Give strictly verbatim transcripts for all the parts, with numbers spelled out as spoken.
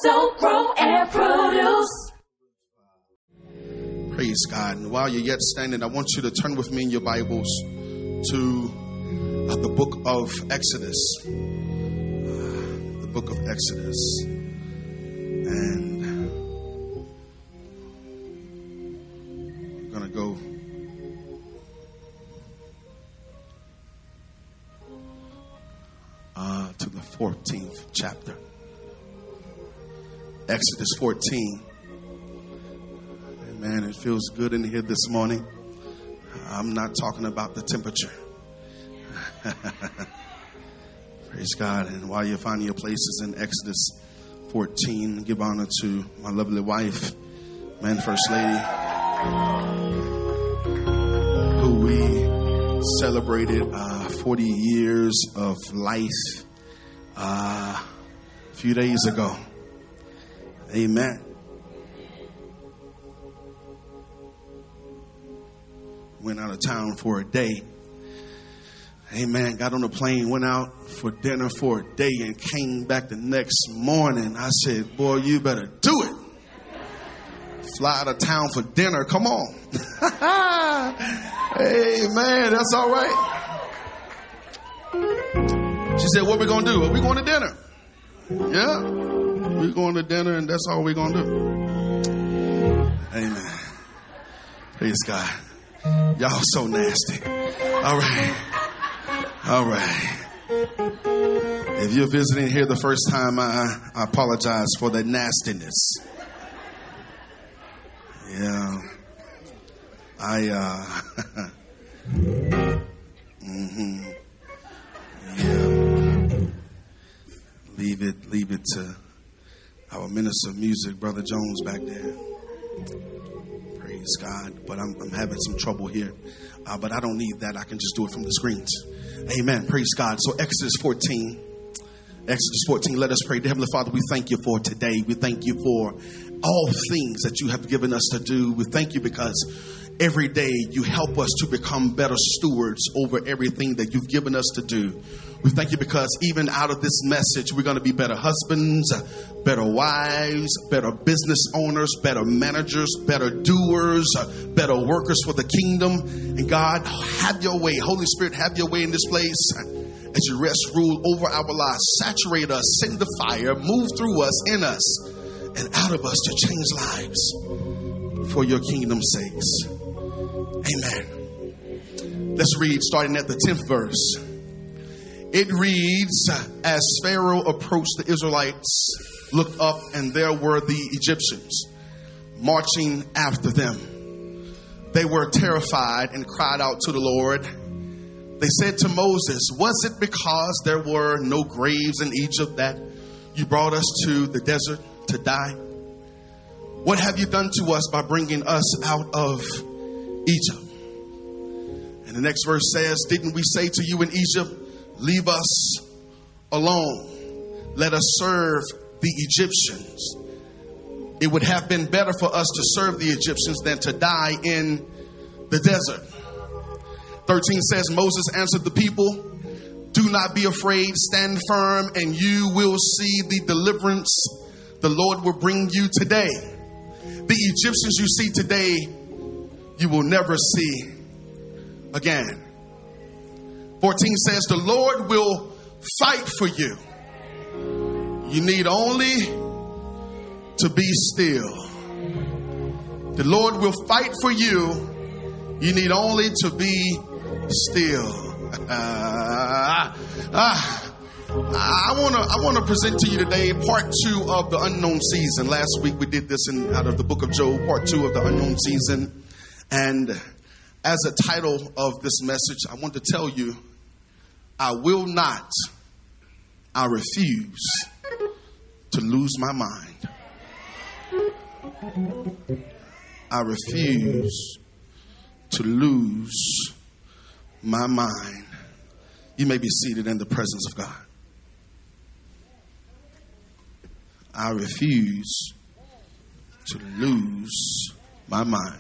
sow, grow, and produce. Praise God. And while you're yet standing, I want you to turn with me in your Bibles to uh, the book of Exodus. Uh, the book of Exodus. And I'm going to go uh, to the fourteenth chapter. Exodus fourteen. Man, it feels good in here this morning. I'm not talking about the temperature. Praise God. And while you're finding your places in Exodus fourteen, give honor to my lovely wife, man, First Lady, who we celebrated uh, forty years of life uh, a few days ago. Amen. Went out of town for a day. Amen. Got on a plane, went out for dinner for a day, and came back the next morning. I said, boy, you better do it. Fly out of town for dinner. Come on. Amen. That's all right. She said, what we going to do? Are we going to dinner? Yeah. We're going to dinner, and that's all we're going to do. Amen. Praise God. Y'all so nasty. All right. All right. If you're visiting here the first time, I, I apologize for the nastiness. Yeah. I, uh, mm-hmm. Yeah. Leave it, leave it to our minister of music, Brother Jones, back there. Praise God. But I'm, I'm having some trouble here. Uh, but I don't need that. I can just do it from the screens. Amen. Praise God. So Exodus fourteen. Exodus fourteen. Let us pray. Dear Heavenly Father, we thank you for today. We thank you for all things that you have given us to do. We thank you because every day you help us to become better stewards over everything that you've given us to do. We thank you because even out of this message, we're going to be better husbands, better wives, better business owners, better managers, better doers, better workers for the kingdom. And God, have your way. Holy Spirit, have your way in this place. As you rest, rule over our lives, saturate us, send the fire, move through us, in us, and out of us to change lives for your kingdom's sakes. Amen. Let's read starting at the tenth verse. It reads, as Pharaoh approached, the Israelites looked up, and there were the Egyptians marching after them. They were terrified and cried out to the Lord. They said to Moses, was it because there were no graves in Egypt that you brought us to the desert to die? What have you done to us by bringing us out of Egypt? And the next verse says, didn't we say to you in Egypt, leave us alone. Let us serve the Egyptians. It would have been better for us to serve the Egyptians than to die in the desert. thirteen says, Moses answered the people, do not be afraid, stand firm, and you will see the deliverance the Lord will bring you today. The Egyptians you see today, you will never see again. fourteen says, the Lord will fight for you. You need only to be still. The Lord will fight for you. You need only to be still. ah, ah, I want to I want to present to you today part two of the unknown season. Last week we did this in out of the book of Job, part two of the unknown season. And as a title of this message, I want to tell you, I will not, I refuse to lose my mind. I refuse to lose my mind. You may be seated in the presence of God. I refuse to lose my mind.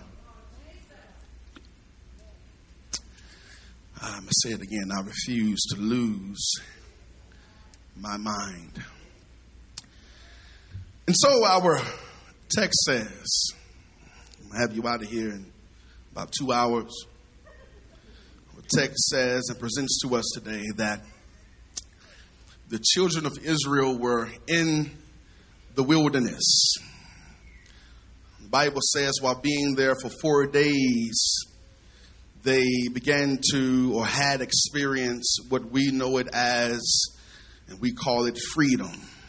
I'm going to say it again. I refuse to lose my mind. In And so our text says, I'm going to have you out of here in about two hours. Our text says and presents to us today that the children of Israel were in the wilderness. The Bible says while being there for four days, they began to or had experienced what we know it as, and we call it freedom.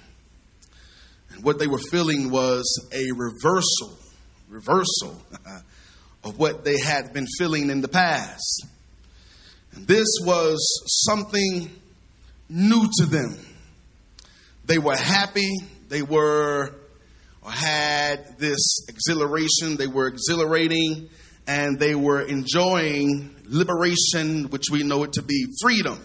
And what they were feeling was a reversal, reversal of what they had been feeling in the past. And this was something new to them. They were happy. They were or had this exhilaration. They were exhilarating, and they were enjoying liberation, which we know it to be freedom.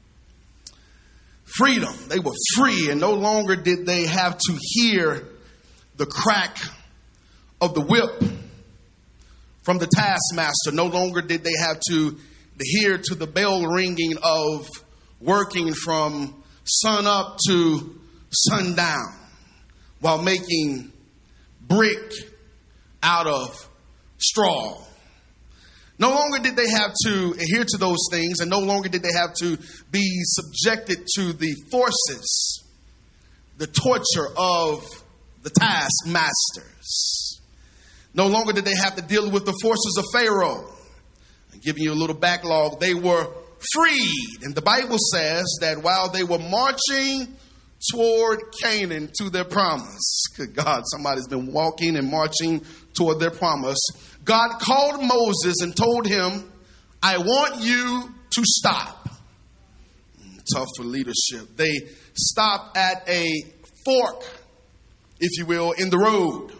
Freedom. They were free, and no longer did they have to hear the crack of the whip from the taskmaster. No longer did they have to hear to the bell ringing of working from sun up to sundown while making brick out of straw. No longer did they have to adhere to those things, and no longer did they have to be subjected to the forces, the torture of the taskmasters. No longer did they have to deal with the forces of Pharaoh. I'm giving you a little backlog. They were freed. And the Bible says that while they were marching toward Canaan to their promise. Good God, somebody's been walking and marching toward their promise. God called Moses and told him, I want you to stop. Tough for leadership. They stopped at a fork, if you will, in the road.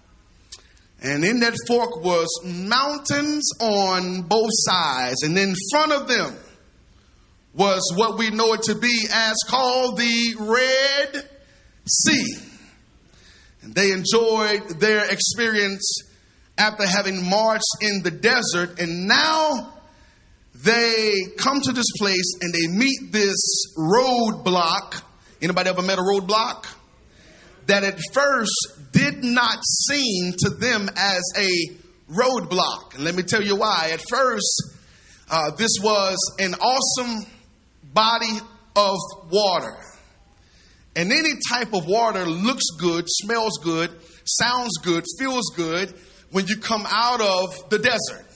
And in that fork was mountains on both sides. And in front of them was what we know it to be as called the Red Sea. And they enjoyed their experience after having marched in the desert. And now they come to this place and they meet this roadblock. Anybody ever met a roadblock? That at first did not seem to them as a roadblock. And let me tell you why. At first, uh, this was an awesome body of water. And any type of water looks good, smells good, sounds good, feels good when you come out of the desert.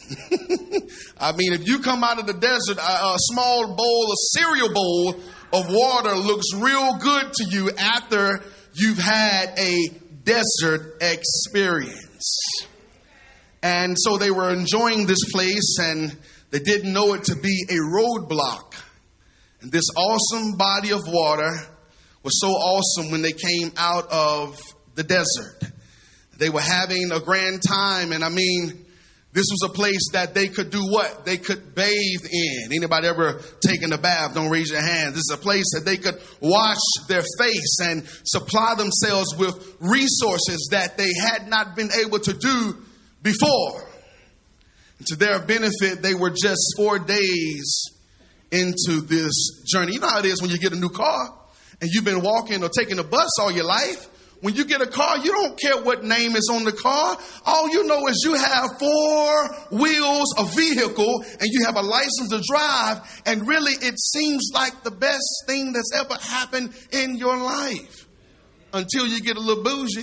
I mean, if you come out of the desert, a, a small bowl, a cereal bowl of water looks real good to you after you've had a desert experience. And so they were enjoying this place, and they didn't know it to be a roadblock. And this awesome body of water was so awesome when they came out of the desert. They were having a grand time, and I mean, this was a place that they could do what? They could bathe in. Anybody ever taken a bath? Don't raise your hand. This is a place that they could wash their face and supply themselves with resources that they had not been able to do before. And to their benefit, they were just four days into this journey. You know how it is when you get a new car and you've been walking or taking a bus all your life. When you get a car, you don't care what name is on the car. All you know is you have four wheels, a vehicle, and you have a license to drive. And really, it seems like the best thing that's ever happened in your life until you get a little bougie.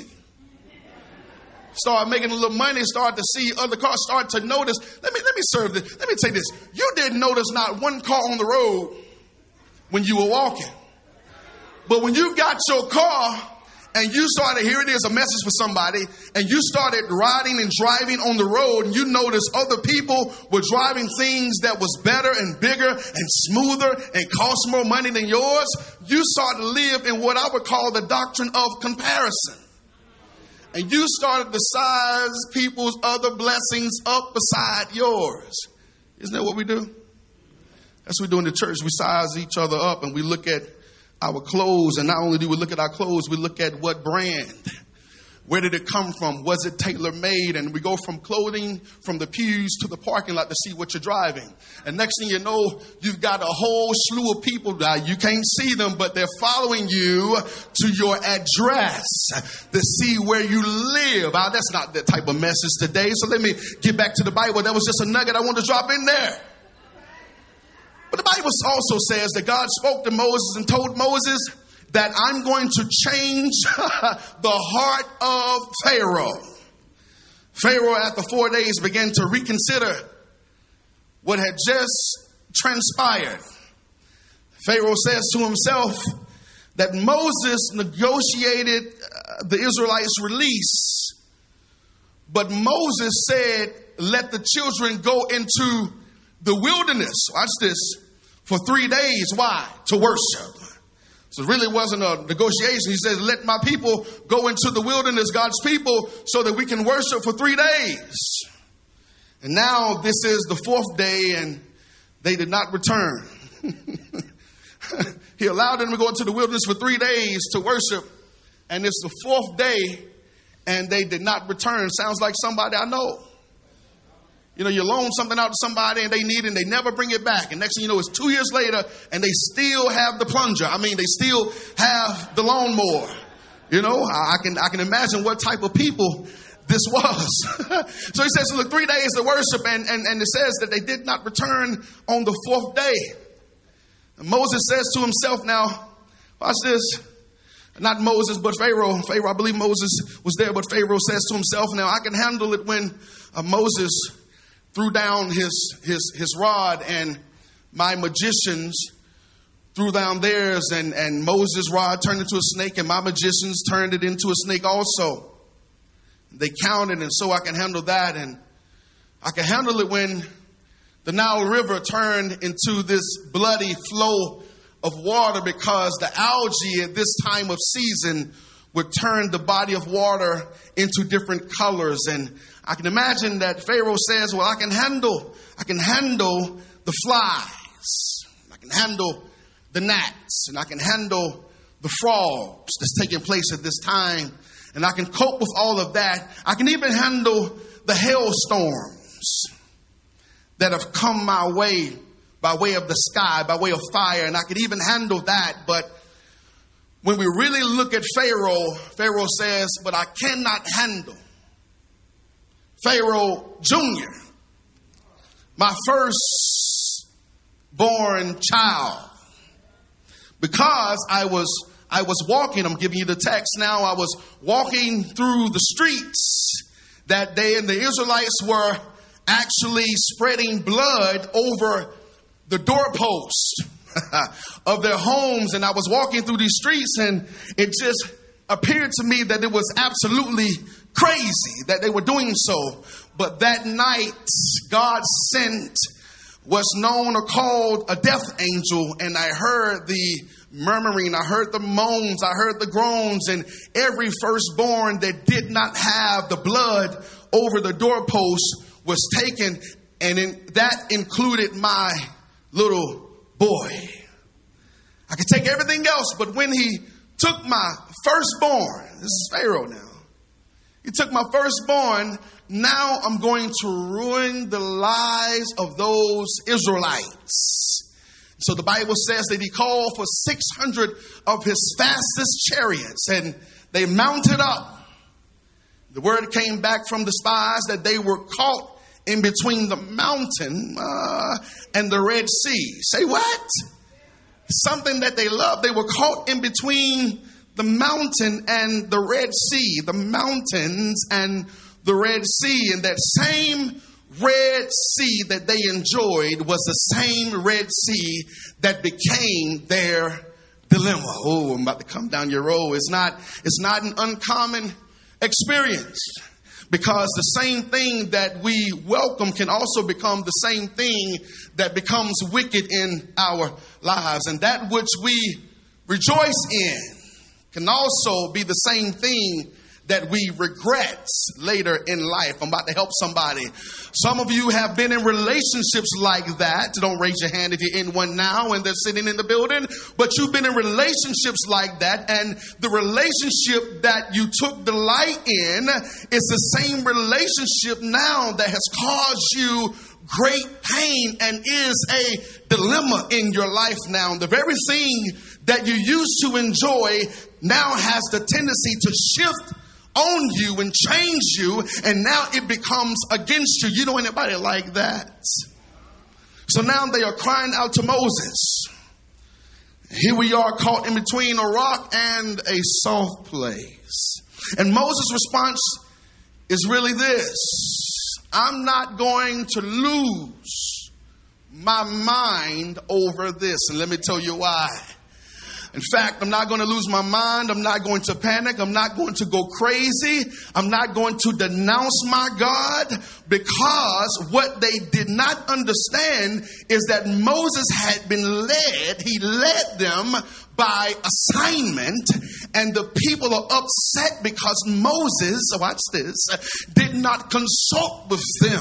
Start making a little money, start to see other cars, start to notice. Let me, let me serve this. Let me say this. You didn't notice not one car on the road when you were walking. But when you got your car, and you started, here it is, a message for somebody, and you started riding and driving on the road, and you noticed other people were driving things that was better and bigger and smoother and cost more money than yours, you started to live in what I would call the doctrine of comparison. And you started to size people's other blessings up beside yours. Isn't that what we do? That's what we do in the church. We size each other up, and we look at our clothes, and not only do we look at our clothes, we look at what brand Where did it come from? Was it tailor-made? And we go from clothing, from the pews to the parking lot to see what you're driving. And next thing you know, you've got a whole slew of people that you can't see them, but they're following you to your address to see where you live. Now, that's not that type of message today. So let me get back to the Bible. That was just a nugget I wanted to drop in there. But the Bible also says that God spoke to Moses and told Moses that I'm going to change the heart of Pharaoh. Pharaoh, after four days, began to reconsider what had just transpired. Pharaoh says to himself that Moses negotiated the Israelites' release, but Moses said, let the children go into the wilderness. Watch this. For three days. Why? To worship. So it really wasn't a negotiation. He says, let my people go into the wilderness, God's people, so that we can worship for three days. And now this is the fourth day and they did not return. He allowed them to go into the wilderness for three days to worship. And it's the fourth day and they did not return. Sounds like somebody I know. You know, you loan something out to somebody and they need it and they never bring it back. And next thing you know, it's two years later and they still have the plunger. I mean, they still have the lawnmower. You know, I can I can imagine what type of people this was. So he says, look, three days of worship. And, and, and it says that they did not return on the fourth day. And Moses says to himself now, watch this. Not Moses, but Pharaoh. Pharaoh, I believe Moses was there, but Pharaoh says to himself, now I can handle it when uh, Moses threw down his, his, his rod and my magicians threw down theirs, and, and Moses' rod turned into a snake and my magicians turned it into a snake also. They counted, and so I can handle that. And I can handle it when the Nile River turned into this bloody flow of water, because the algae at this time of season would turn the body of water into different colors. And I can imagine that Pharaoh says, well, I can handle, I can handle the flies. I can handle the gnats, and I can handle the frogs that's taking place at this time. And I can cope with all of that. I can even handle the hailstorms that have come my way by way of the sky, by way of fire. And I can even handle that. But when we really look at Pharaoh, Pharaoh says, but I cannot handle Pharaoh Junior, my first born child, because I was I was walking, I'm giving you the text now, I was walking through the streets that day, and the Israelites were actually spreading blood over the doorpost of their homes. And I was walking through these streets, and it just appeared to me that it was absolutely crazy that they were doing so. But that night, God sent what's known or called a death angel, and I heard the murmuring, I heard the moans, I heard the groans, and every firstborn that did not have the blood over the doorpost was taken, and in, that included my little boy. I could take everything else, but when he took my firstborn, this is Pharaoh now, he took my firstborn, now I'm going to ruin the lives of those Israelites. So the Bible says that he called for six hundred of his fastest chariots, and they mounted up. The word came back from the spies that they were caught in between the mountain uh, and the Red Sea. Say what? Something that they loved. They were caught in between the mountain and the Red Sea. The mountains and the Red Sea. And that same Red Sea that they enjoyed was the same Red Sea that became their dilemma. Oh, I'm about to come down your road. It's not, it's not an uncommon experience, because the same thing that we welcome can also become the same thing that becomes wicked in our lives. And that which we rejoice in can also be the same thing that we regret later in life. I'm about to help somebody. Some of you have been in relationships like that. Don't raise your hand if you're in one now and they're sitting in the building. But you've been in relationships like that. And the relationship that you took delight in is the same relationship now that has caused you great pain and is a dilemma in your life now. The very thing that you used to enjoy now has the tendency to shift on you and change you, and now it becomes against you. You know anybody like that? So now they are crying out to Moses. Here we are caught in between a rock and a soft place. And Moses' response is really this: I'm not going to lose my mind over this. And let me tell you why. In fact, I'm not going to lose my mind. I'm not going to panic. I'm not going to go crazy. I'm not going to denounce my God, because what they did not understand is that Moses had been led. He led them by assignment, and the people are upset because Moses, watch this, did not consult with them.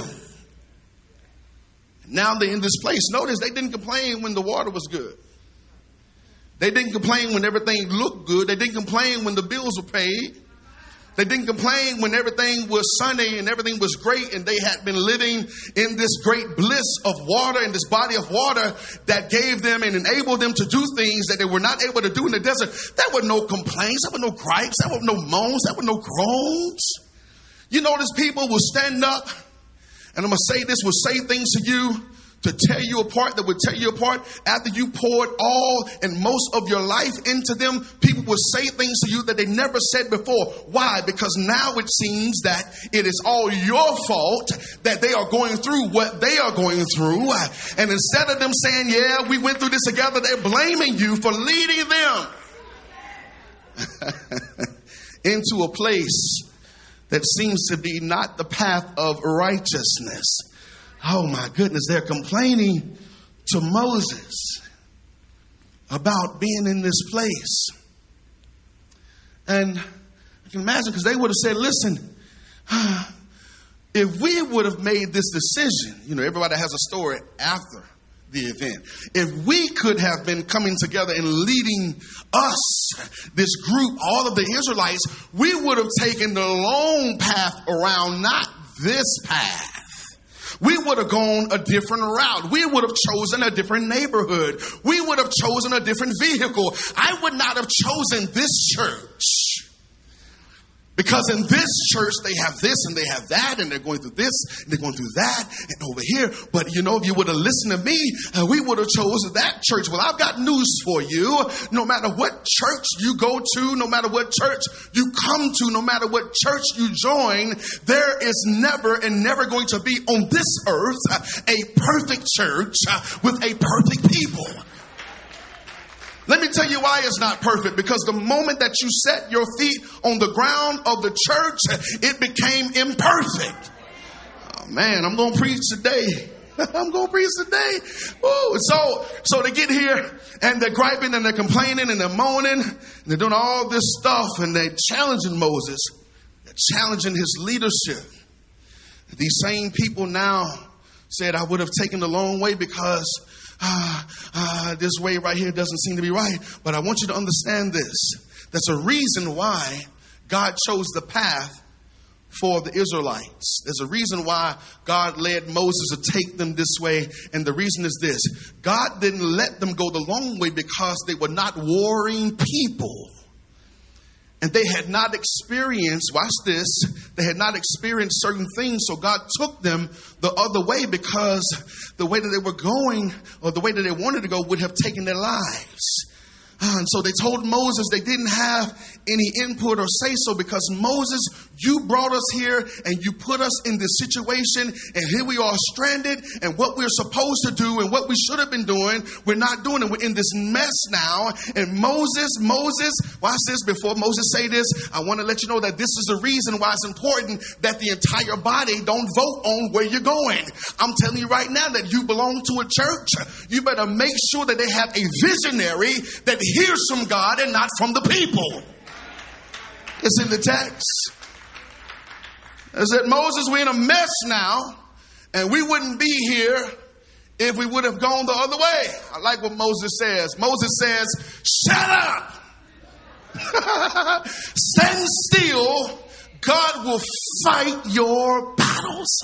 Now they're in this place. Notice they didn't complain when the water was good. They didn't complain when everything looked good. They didn't complain when the bills were paid. They didn't complain when everything was sunny and everything was great and they had been living in this great bliss of water, in this body of water that gave them and enabled them to do things that they were not able to do in the desert. There were no complaints. There were no gripes. There were no moans. There were no groans. You notice people will stand up, and I'm going to say this, will say things to you to tear you apart, that would tear you apart after you poured all and most of your life into them. People will say things to you that they never said before. Why? Because now it seems that it is all your fault that they are going through what they are going through. And instead of them saying, yeah, we went through this together, they're blaming you for leading them into a place that seems to be not the path of righteousness. Oh my goodness, they're complaining to Moses about being in this place. And I can imagine, because they would have said, listen, if we would have made this decision, you know, everybody has a story after the event. If we could have been coming together and leading us, this group, all of the Israelites, we would have taken the long path around, not this path. We would have gone a different route. We would have chosen a different neighborhood. We would have chosen a different vehicle. I would not have chosen this church. Because in this church, they have this and they have that, and they're going through this, and they're going through that, and over here. But, you know, if you would have listened to me, uh, we would have chosen that church. Well, I've got news for you. No matter what church you go to, no matter what church you come to, no matter what church you join, there is never and never going to be on this earth uh, a perfect church uh, with a perfect people. Let me tell you why it's not perfect. Because the moment that you set your feet on the ground of the church, it became imperfect. Oh, man, I'm going to preach today. I'm going to preach today. Woo. So, so they get here and they're griping and they're complaining and they're moaning and they're doing all this stuff and they're challenging Moses. They're challenging his leadership. These same people now said, I would have taken the long way because Uh, uh, this way right here doesn't seem to be right. But I want you to understand this. There's a reason why God chose the path for the Israelites. There's a reason why God led Moses to take them this way. And the reason is this. God didn't let them go the long way because they were not warring people. And they had not experienced, watch this, they had not experienced certain things. So God took them the other way because the way that they were going, or the way that they wanted to go, would have taken their lives. Uh, and so they told Moses they didn't have any input or say so, because Moses, you brought us here and you put us in this situation, and here we are stranded, and what we're supposed to do and what we should have been doing, we're not doing it. We're in this mess now. And Moses, Moses, watch this, before Moses say this, I want to let you know that this is the reason why it's important that the entire body don't vote on where you're going. I'm telling you right now that you belong to a church. You better make sure that they have a visionary that hears from God and not from the people. It's in the text. It said, Moses, we're in a mess now, and we wouldn't be here if we would have gone the other way. I like what Moses says. Moses says, shut up. Stand still. God will fight your battles.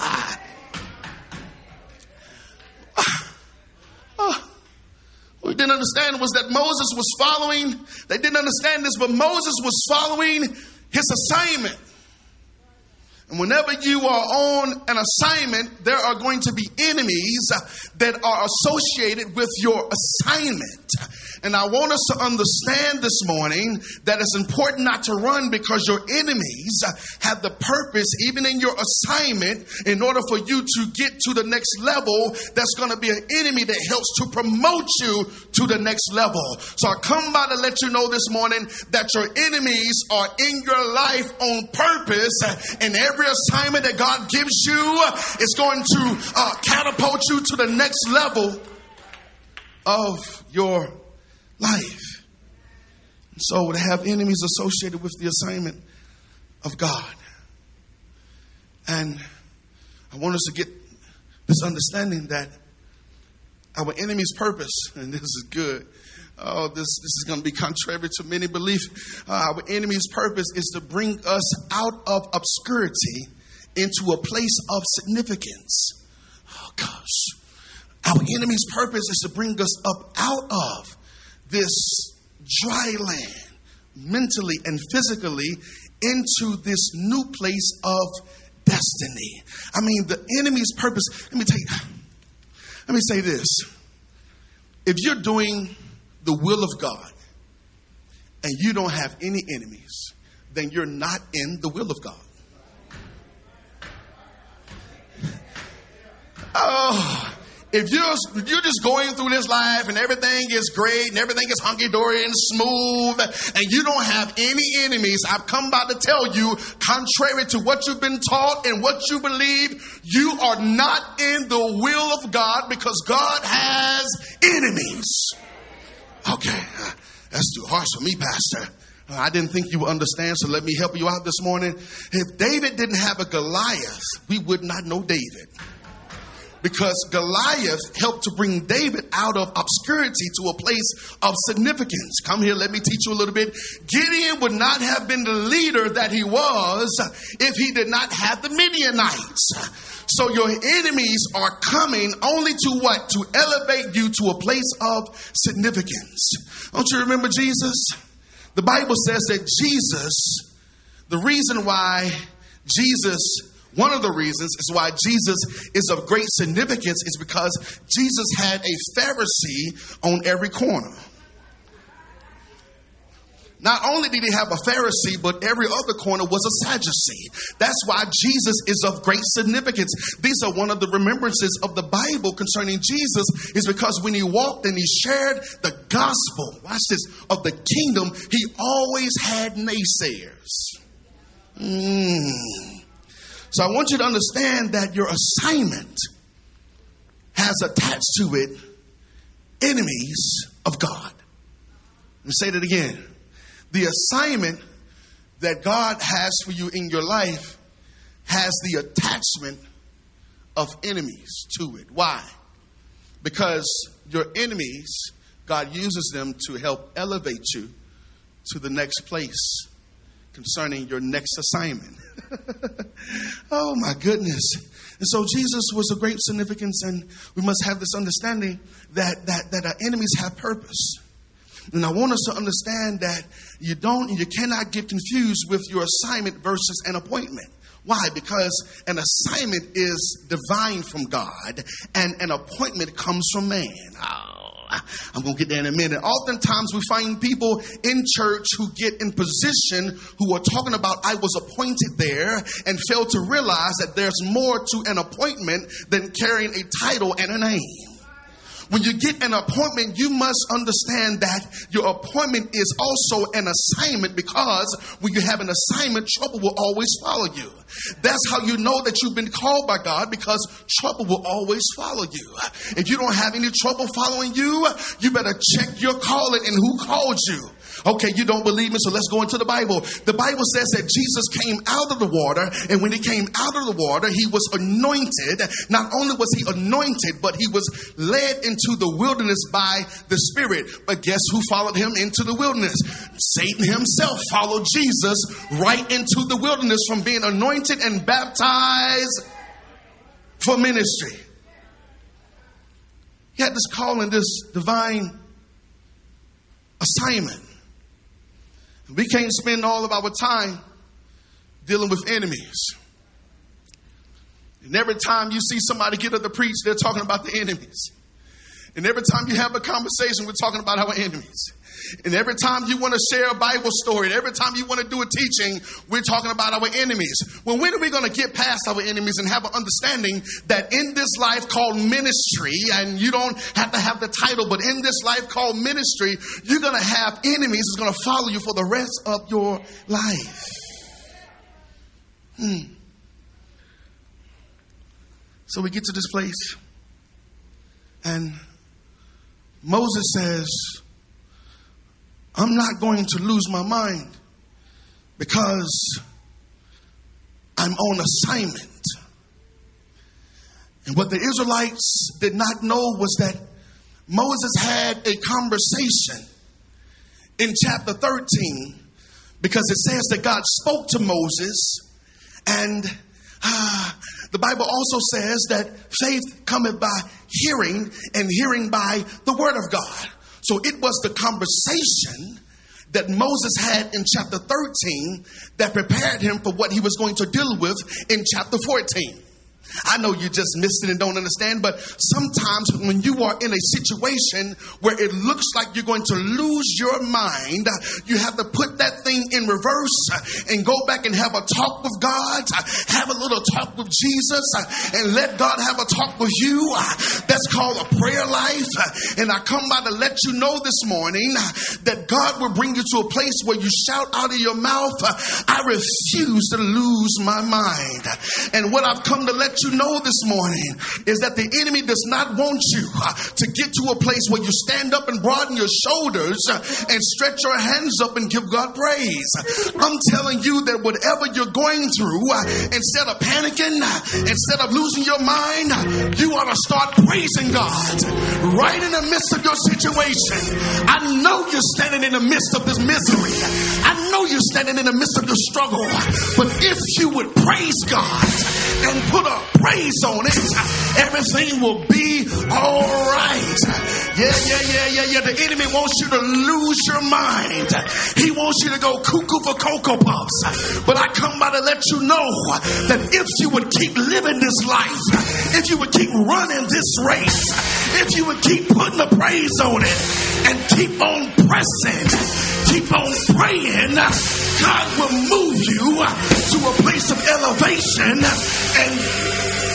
Oh, what we didn't understand was that Moses was following, they didn't understand this, but Moses was following his assignment. And whenever you are on an assignment, there are going to be enemies that are associated with your assignment. And I want us to understand this morning that it's important not to run because your enemies have the purpose, even in your assignment, in order for you to get to the next level. That's going to be an enemy that helps to promote you to the next level. So I come by to let you know this morning that your enemies are in your life on purpose, and every assignment that God gives you is going to uh, catapult you to the next level of your life. So to have enemies associated with the assignment of God. And I want us to get this understanding that our enemy's purpose, and this is good, oh, this, this is going to be contrary to many belief. Uh, our enemy's purpose is to bring us out of obscurity into a place of significance. Oh, gosh. Our enemy's purpose is to bring us up out of this dry land, mentally and physically, into this new place of destiny. I mean, the enemy's purpose, let me tell you, let me say this. If you're doing the will of God and you don't have any enemies, then you're not in the will of God. Oh, if you're, you're just going through this life and everything is great and everything is hunky-dory and smooth and you don't have any enemies, I've come by to tell you, contrary to what you've been taught and what you believe, you are not in the will of God because God has enemies. Okay, that's too harsh for me, Pastor. I didn't think you would understand, so let me help you out this morning. If David didn't have a Goliath, we would not know David. Because Goliath helped to bring David out of obscurity to a place of significance. Come here, let me teach you a little bit. Gideon would not have been the leader that he was if he did not have the Midianites. So your enemies are coming only to what? To elevate you to a place of significance. Don't you remember Jesus? The Bible says that Jesus, the reason why Jesus One of the reasons is why Jesus is of great significance is because Jesus had a Pharisee on every corner. Not only did he have a Pharisee, but every other corner was a Sadducee. That's why Jesus is of great significance. These are one of the remembrances of the Bible concerning Jesus, is because when he walked and he shared the gospel, watch this, of the kingdom, he always had naysayers. Mm. So I want you to understand that your assignment has attached to it enemies of God. Let me say that again. The assignment that God has for you in your life has the attachment of enemies to it. Why? Because your enemies, God uses them to help elevate you to the next place concerning your next assignment. Oh my goodness. And so Jesus was of great significance, and we must have this understanding that, that, that our enemies have purpose. And I want us to understand that you don't and you cannot get confused with your assignment versus an appointment. Why? Because an assignment is divine from God and an appointment comes from man. Oh, I'm going to get there in a minute. Oftentimes we find people in church who get in position who are talking about I was appointed there and fail to realize that there's more to an appointment than carrying a title and a name. When you get an appointment, you must understand that your appointment is also an assignment, because when you have an assignment, trouble will always follow you. That's how you know that you've been called by God, because trouble will always follow you. If you don't have any trouble following you, you better check your calling and who called you. Okay, you don't believe me, so let's go into the Bible. The Bible says that Jesus came out of the water, and when he came out of the water, he was anointed. Not only was he anointed, but he was led into the wilderness by the Spirit. But guess who followed him into the wilderness? Satan himself followed Jesus right into the wilderness from being anointed and baptized for ministry. He had this calling, this divine assignment. We can't spend all of our time dealing with enemies. And every time you see somebody get up to preach, they're talking about the enemies. And every time you have a conversation, we're talking about our enemies. And every time you want to share a Bible story, and every time you want to do a teaching, we're talking about our enemies. Well, when are we going to get past our enemies and have an understanding that in this life called ministry, and you don't have to have the title, but in this life called ministry, you're going to have enemies that's going to follow you for the rest of your life. Hmm. So we get to this place, and Moses says, I'm not going to lose my mind because I'm on assignment. And what the Israelites did not know was that Moses had a conversation in chapter thirteen, because it says that God spoke to Moses, and uh, the Bible also says that faith cometh by hearing, and hearing by the word of God. So it was the conversation that Moses had in chapter thirteen that prepared him for what he was going to deal with in chapter fourteen. I know you just missed it and don't understand, but sometimes when you are in a situation where it looks like you're going to lose your mind, you have to put that thing in reverse and go back and have a talk with God, have a little talk with Jesus, and let God have a talk with you. That's called a prayer life. And I come by to let you know this morning that God will bring you to a place where you shout out of your mouth, I refuse to lose my mind. And what I've come to let you know this morning is that the enemy does not want you to get to a place where you stand up and broaden your shoulders and stretch your hands up and give God praise. I'm telling you that whatever you're going through, instead of panicking, instead of losing your mind, you ought to start praising God right in the midst of your situation. I know you're standing in the midst of this misery. I know you're standing in the midst of your struggle. But if you would praise God and put a praise on it, everything will be all right. Yeah, yeah, yeah, yeah, yeah. The enemy wants you to lose your mind. He wants you to go cuckoo for Cocoa Puffs. But I come by to let you know that if you would keep living this life, if you would keep running this race, if you would keep putting the praise on it and keep on pressing, keep on praying, God will move you to a place of elevation. And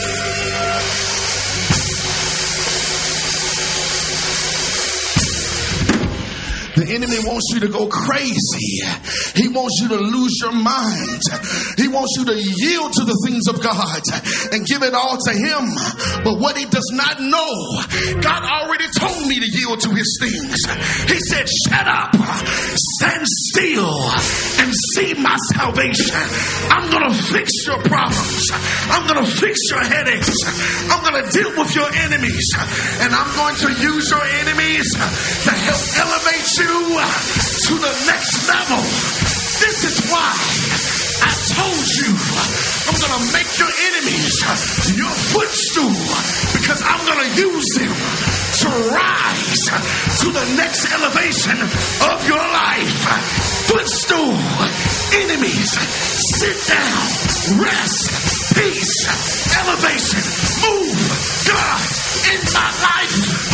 the enemy wants you to go crazy. He wants you to lose your mind. He wants you to yield to the things of God and give it all to him. But what he does not know, God already told me to yield to his things. He said, shut up, stand still, and see my salvation. I'm going to fix your problems. I'm going to fix your headaches. I'm going to deal with your enemies. And I'm going to use your enemies to help elevate you to the next level. This is why I told you I'm going to make your enemies your footstool, because I'm going to use them to rise to the next elevation of your life. Footstool, enemies, sit down, rest, peace, elevation, move, God in my life.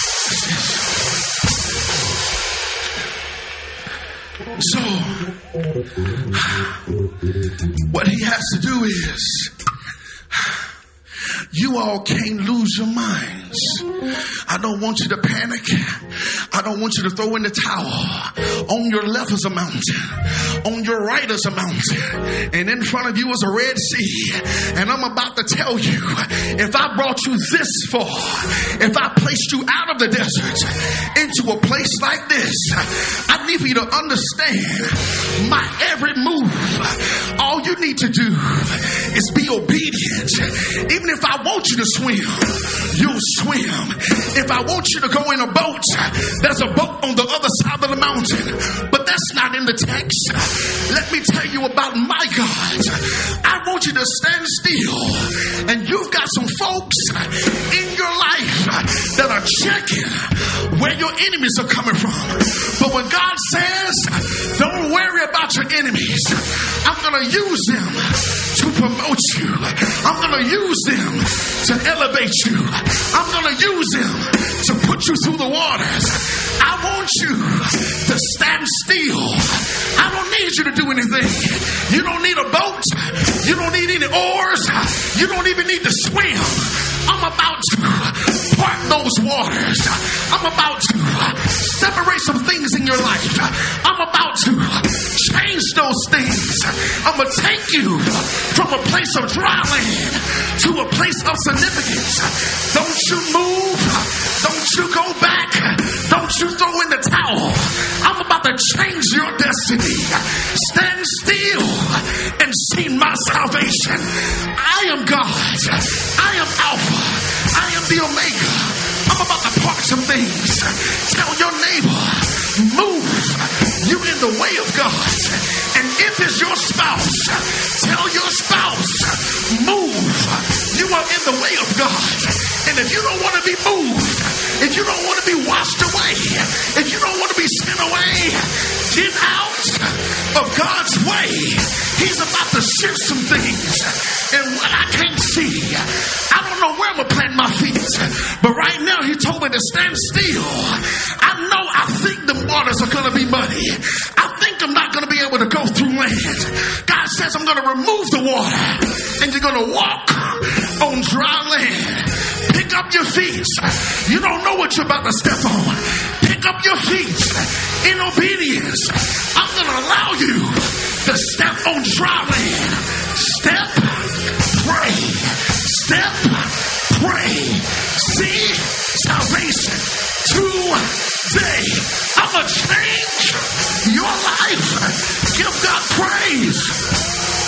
So, what he has to do is, you all can't lose your minds. I don't want you to panic. I don't want you to throw in the towel. On your left is a mountain. On your right is a mountain. And in front of you is a Red Sea. And I'm about to tell you, if I brought you this far, if I placed you out of the desert into a place like this, I need for you to understand my every move. All you need to do is be obedient. Even if I want you to swim, you'll swim. If I want you to go in a boat, there's a boat on the other side of the mountain. But that's not in the text. Let me tell you about my God. I want you to stand still. And you've got some folks in your life that are checking where your enemies are coming from. But when God says, don't worry about your enemies, I'm going to use them to promote you. I'm going to use them to elevate you. I'm going to use them to put you through the waters. I want you to stand still. I don't need you to do anything. You don't need a boat. You don't need any oars. You don't even need to swim. I'm about to part those waters. I'm about to separate some things in your life. I'm about to change those things. I'm going to take you from a place of dry land to a place of significance. Don't you move. Don't you go back. Don't you throw in the towel. I'm about to change your destiny. Stand still and see my salvation. I am God. I am Alpha. I am the Omega. I'm about to part some things. Tell your neighbor, move. You in the way of God. And if it's your spouse, tell your spouse, move. You are in the way of God. And if you don't want to be moved, if you don't want to be washed away, if you don't want to be sent away, get out of God's way. He's about to shift some things. And what I can't see, I don't know where I'm going to plant my feet. But right now he told me to stand still. I know I think the waters are going to be muddy. I think I'm not going to be able to go through land. God says I'm going to remove the water. And you're going to walk on dry land. Pick up your feet. You don't know what you're about to step on. Pick up your feet in obedience. I'm going to allow you to step on dry land. Step, pray. Step, pray. See salvation today. I'm going to change your life. Give God praise.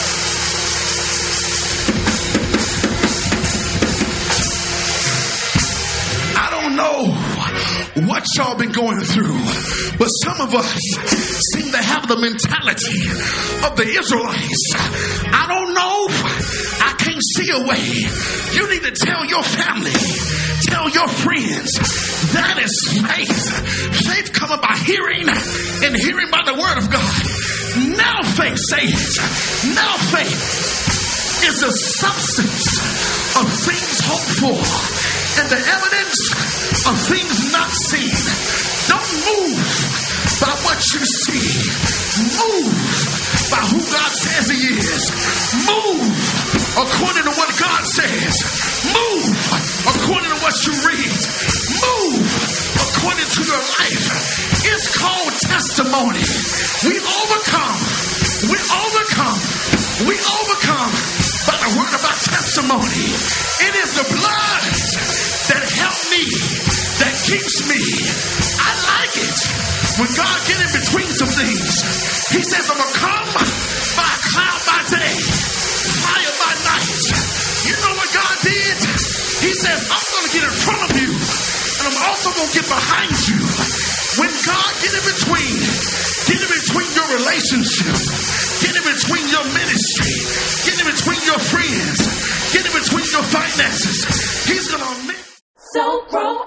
Know what y'all been going through, but some of us seem to have the mentality of the Israelites. I don't know. I can't see a way. You need to tell your family, tell your friends, that is faith. Faith coming by hearing, and hearing by the word of God. Now faith, say it. Now faith is the substance of things hoped for and the evidence of things not seen. Don't move by what you see. Move by who God says he is. Move according to what God says. Move according to what you read. Move according to your life. It's called testimony. We overcome. We overcome. We overcome by the word of our testimony. It is the blood that helped me, that keeps me. I like it when God get in between some things. He says, I'm going to come by cloud by day, fire by night. You know what God did? He says, I'm going to get in front of you, and I'm also going to get behind you. When God get in between, get in between your relationship, get in between your ministry, get in between your friends, get in between your finances, he's going to make So grow